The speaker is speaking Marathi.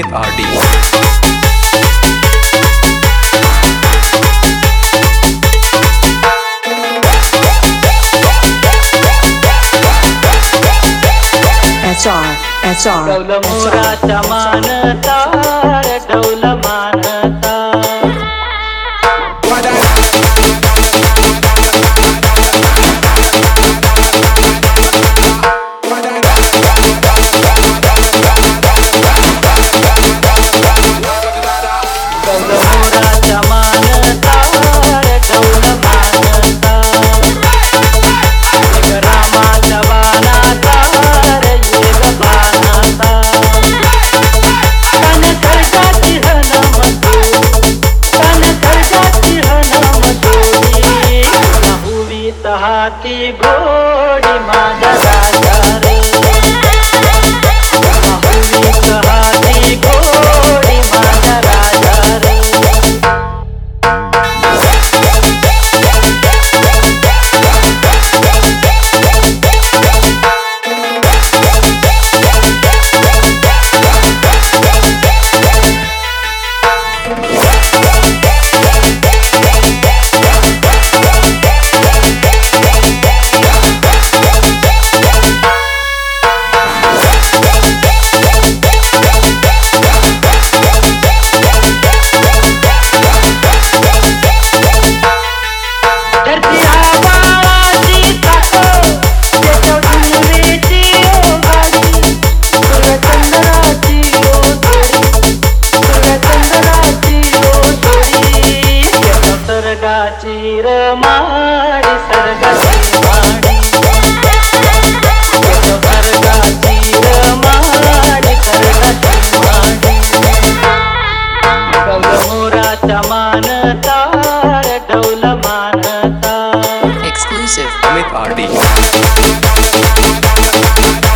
Amit RD. SR डौल मोराच्या मानता रे डौल मानता डौल मोराच्या मानता रे डौल मानता एक रामाच्या बाणाचा रे एक बाणाचा कान खडकाची हनमतोडी हुवीत हाती घोडी माझा राजा रे हुवीत हाती घोडी माझा राजा रे सर्गाची रमाडी सर्गाची वाडी सर्गाची रमाडी सर्गाची वाडी डौल मोराच्या मानता रे डौल मानता Exclusive Amit RD.